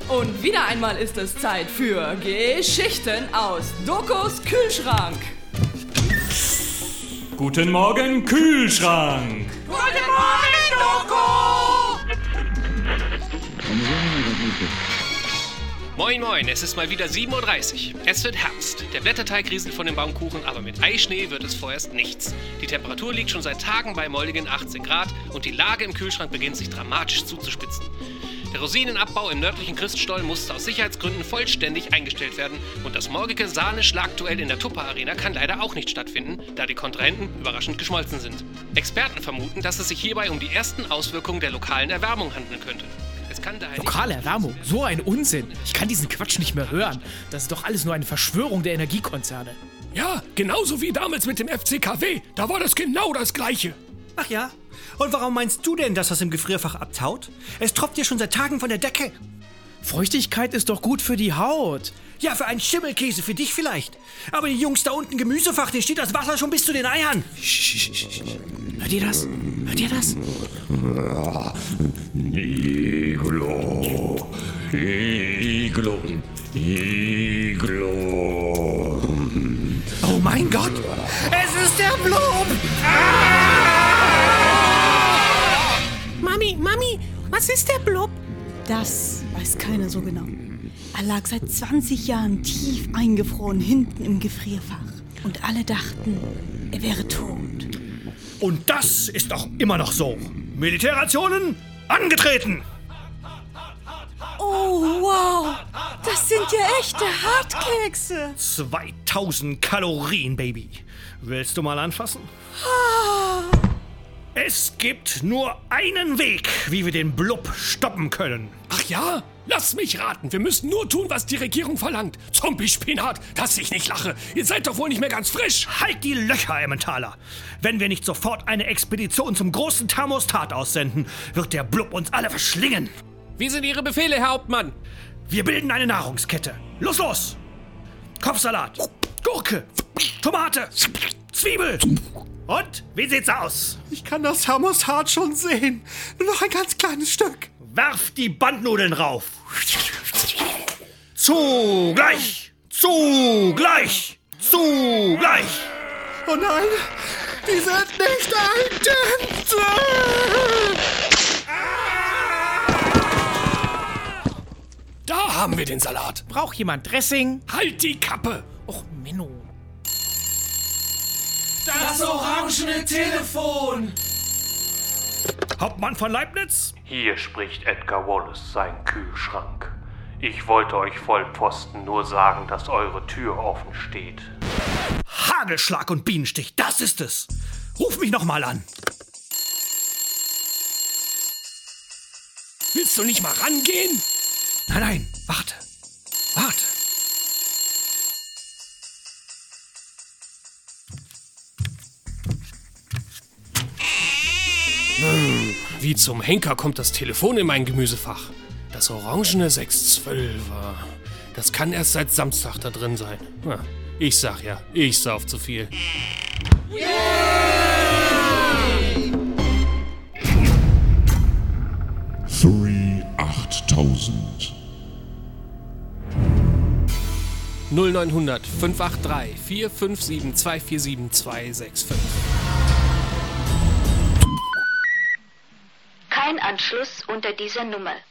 Und wieder einmal ist es Zeit für Geschichten aus Dokos Kühlschrank. Guten Morgen, Kühlschrank! Guten Morgen, Doko! Moin moin, es ist mal wieder 7:30 Uhr. Es wird Herbst. Der Blätterteig rieselt von den Baumkuchen, aber mit Eischnee wird es vorerst nichts. Die Temperatur liegt schon seit Tagen bei molligen 18 Grad und die Lage im Kühlschrank beginnt sich dramatisch zuzuspitzen. Der Rosinenabbau im nördlichen Christstollen musste aus Sicherheitsgründen vollständig eingestellt werden und das morgige Sahne-Schlagduell in der Tupper-Arena kann leider auch nicht stattfinden, da die Kontrahenten überraschend geschmolzen sind. Experten vermuten, dass es sich hierbei um die ersten Auswirkungen der lokalen Erwärmung handeln könnte. Es kann daher Lokale Erwärmung? So ein Unsinn. Ich kann diesen Quatsch nicht mehr hören. Das ist doch alles nur eine Verschwörung der Energiekonzerne. Ja, genauso wie damals mit dem FCKW. Da war das genau das Gleiche. Ach ja? Und warum meinst du denn, dass das im Gefrierfach abtaut? Es tropft ja schon seit Tagen von der Decke. Feuchtigkeit ist doch gut für die Haut. Ja, für einen Schimmelkäse, für dich vielleicht. Aber die Jungs da unten im Gemüsefach, denen steht das Wasser schon bis zu den Eiern. Hört ihr das? Hört ihr das? Iglo, Iglo, Iglo. Oh mein Gott, es ist der Blub! Mami, was ist der Blub? Das weiß keiner so genau. Er lag seit 20 Jahren tief eingefroren hinten im Gefrierfach. Und alle dachten, er wäre tot. Und das ist doch immer noch so. Militärrationen angetreten! Oh, wow, das sind ja echte Hartkekse. 2000 Kalorien, Baby. Willst du mal anfassen? Es gibt nur einen Weg, wie wir den Blub stoppen können. Ach ja? Lass mich raten. Wir müssen nur tun, was die Regierung verlangt. Zombie-Spinat, dass ich nicht lache. Ihr seid doch wohl nicht mehr ganz frisch. Halt die Löcher, Emmentaler! Wenn wir nicht sofort eine Expedition zum großen Thermostat aussenden, wird der Blub uns alle verschlingen. Wie sind Ihre Befehle, Herr Hauptmann? Wir bilden eine Nahrungskette. Los! Kopfsalat, Gurke, Tomate, Zwiebel. Und, wie sieht's aus? Ich kann das Thermostat schon sehen. Nur noch ein ganz kleines Stück. Werft die Bandnudeln rauf. Zugleich! Zugleich! Zugleich! Oh nein, die sind nicht eintend. Da haben wir den Salat. Braucht jemand Dressing? Halt die Kappe. Och, Menno. Das orangene Telefon. Hauptmann von Leibniz? Hier spricht Edgar Wallace, sein Kühlschrank. Ich wollte euch Vollpfosten nur sagen, dass eure Tür offen steht. Hagelschlag und Bienenstich, das ist es. Ruf mich nochmal an. Willst du nicht mal rangehen? Nein, warte. Wie zum Henker kommt das Telefon in mein Gemüsefach? Das orangene 612er. Das kann erst seit Samstag da drin sein. Na, ich sag ja, ich sauf zu viel. Three 8000. 0900 583 457 247 265. Kein Anschluss unter dieser Nummer.